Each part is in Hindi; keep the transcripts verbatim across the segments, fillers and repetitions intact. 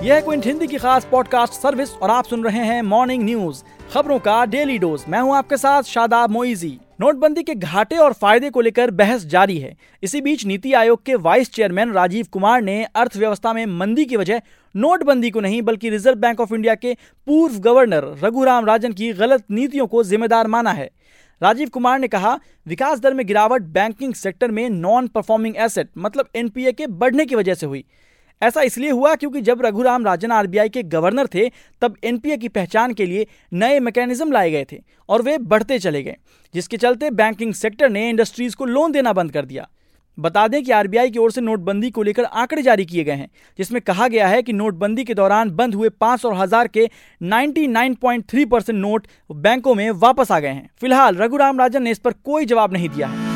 यह है क्विंट हिंदी की खास पॉडकास्ट सर्विस और आप सुन रहे हैं मॉर्निंग न्यूज, खबरों का डेली डोज। मैं हूं आपके साथ शादाब मोइजी। नोटबंदी के घाटे और फायदे को लेकर बहस जारी है। इसी बीच नीति आयोग के वाइस चेयरमैन राजीव कुमार ने अर्थव्यवस्था में मंदी की वजह नोटबंदी को नहीं बल्कि रिजर्व बैंक ऑफ इंडिया के पूर्व गवर्नर रघुराम राजन की गलत नीतियों को जिम्मेदार माना है। राजीव कुमार ने कहा, विकास दर में गिरावट बैंकिंग सेक्टर में नॉन परफॉर्मिंग एसेट मतलब एनपीए के बढ़ने की वजह से हुई। ऐसा इसलिए हुआ क्योंकि जब रघुराम राजन आरबीआई के गवर्नर थे तब एनपीए की पहचान के लिए नए मैकेनिज्म लाए गए थे और वे बढ़ते चले गए, जिसके चलते बैंकिंग सेक्टर ने इंडस्ट्रीज को लोन देना बंद कर दिया। बता दें कि आरबीआई की ओर से नोटबंदी को लेकर आंकड़े जारी किए गए हैं, जिसमें कहा गया है कि नोटबंदी के दौरान बंद हुए पांच सौ हजार के निन्यानवे पॉइंट तीन परसेंट नोट बैंकों में वापस आ गए हैं। फिलहाल रघुराम राजन ने इस पर कोई जवाब नहीं दिया है।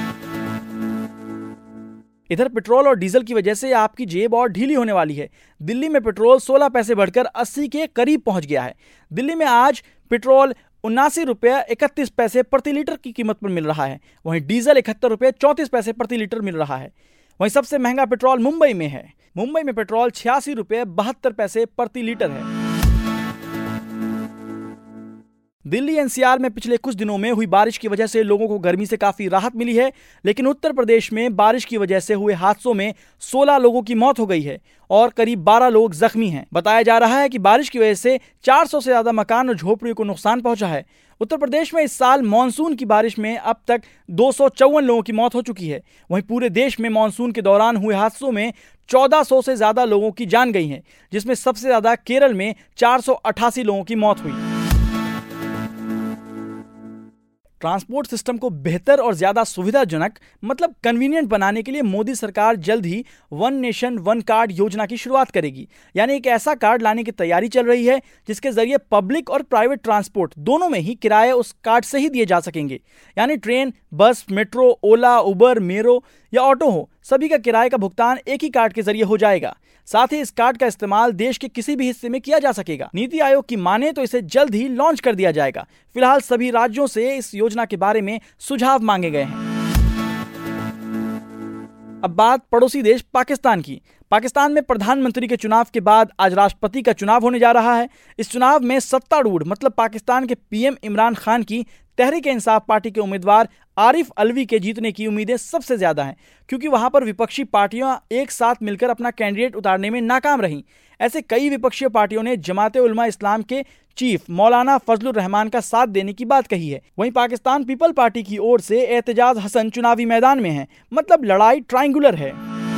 इधर पेट्रोल और डीजल की वजह से आपकी जेब और ढीली होने वाली है। दिल्ली में पेट्रोल सोलह पैसे बढ़कर अस्सी के करीब पहुंच गया है। दिल्ली में आज पेट्रोल उन्नासी रुपये इकतीस पैसे प्रति लीटर की कीमत पर मिल रहा है। वहीं डीजल इकहत्तर रुपये चौंतीस पैसे प्रति लीटर मिल रहा है। वहीं सबसे महंगा पेट्रोल मुंबई में है। मुंबई में पेट्रोल छियासी रुपये बहत्तर पैसे प्रति लीटर है। दिल्ली एनसीआर में पिछले कुछ दिनों में हुई बारिश की वजह से लोगों को गर्मी से काफी राहत मिली है, लेकिन उत्तर प्रदेश में बारिश की वजह से हुए हादसों में सोलह लोगों की मौत हो गई है और करीब बारह लोग जख्मी हैं। बताया जा रहा है कि बारिश की वजह से चार सौ से ज्यादा मकान और झोपड़ियों को नुकसान पहुंचा है। उत्तर प्रदेश में इस साल मानसून की बारिश में अब तक दो सौ चौवन लोगों की मौत हो चुकी है। वहीं पूरे देश में मानसून के दौरान हुए हादसों में चौदह सौ से ज्यादा लोगों की जान गई है, जिसमें सबसे ज्यादा केरल में चार सौ अट्ठासी लोगों की मौत हुई। ट्रांसपोर्ट सिस्टम को बेहतर और ज्यादा सुविधाजनक मतलब कन्वीनियंट बनाने के लिए मोदी सरकार जल्द ही वन नेशन वन कार्ड योजना की शुरुआत करेगी। यानी एक ऐसा कार्ड लाने की तैयारी चल रही है जिसके जरिए पब्लिक और प्राइवेट ट्रांसपोर्ट दोनों में ही किराए उस कार्ड से ही दिए जा सकेंगे। यानी ट्रेन, बस, मेट्रो, ओला, उबर, मेरो या ऑटो हो, सभी का किराए का भुगतान एक ही कार्ड के जरिए हो जाएगा। साथ ही इस कार्ड का इस्तेमाल देश के किसी भी हिस्से में किया जा सकेगा। नीति आयोग की माने तो इसे जल्द ही लॉन्च कर दिया जाएगा। फिलहाल सभी राज्यों से इस योजना के बारे में सुझाव मांगे गए हैं। अब बात पड़ोसी देश पाकिस्तान की। पाकिस्तान में प्रधानमंत्री के चुनाव के बाद आज राष्ट्रपति का चुनाव होने जा रहा है। इस चुनाव में सत्तारूढ़ मतलब पाकिस्तान के पीएम इमरान खान की तहरीक-ए-इंसाफ पार्टी के उम्मीदवार आरिफ अलवी के जीतने की उम्मीदें सबसे ज्यादा हैं, क्योंकि वहां पर विपक्षी पार्टियां एक साथ मिलकर अपना कैंडिडेट उतारने में नाकाम रहीं। ऐसे कई विपक्षी पार्टियों ने जमाते उलमा इस्लाम के चीफ मौलाना फजलुर रहमान का साथ देने की बात कही है। वहीं पाकिस्तान पीपल पार्टी की ओर से एतजाज हसन चुनावी मैदान में है, मतलब लड़ाई ट्रायंगुलर है।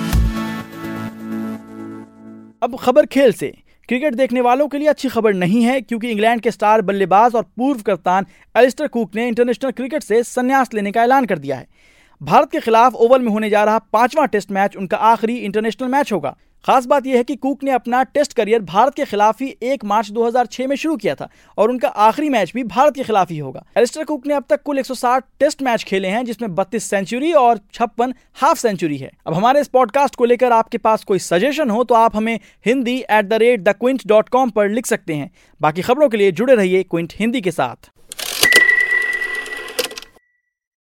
अब खबर खेल से। क्रिकेट देखने वालों के लिए अच्छी खबर नहीं है, क्योंकि इंग्लैंड के स्टार बल्लेबाज और पूर्व कप्तान एलिस्टर कुक ने इंटरनेशनल क्रिकेट से संन्यास लेने का ऐलान कर दिया है। भारत के खिलाफ ओवल में होने जा रहा पांचवां टेस्ट मैच उनका आखिरी इंटरनेशनल मैच होगा। खास बात यह है कि कुक ने अपना टेस्ट करियर भारत के खिलाफ ही एक मार्च दो हज़ार छह में शुरू किया था और उनका आखिरी मैच भी भारत के खिलाफ ही होगा। एलिस्टर कुक ने अब तक कुल एक सौ साठ टेस्ट मैच खेले हैं, जिसमें बत्तीस सेंचुरी और छप्पन हाफ सेंचुरी है। अब हमारे इस पॉडकास्ट को लेकर आपके पास कोई सजेशन हो तो आप हमें Hindi at the rate the quint dot com पर लिख सकते हैं। बाकी खबरों के लिए जुड़े रहिए क्विंट हिंदी के साथ।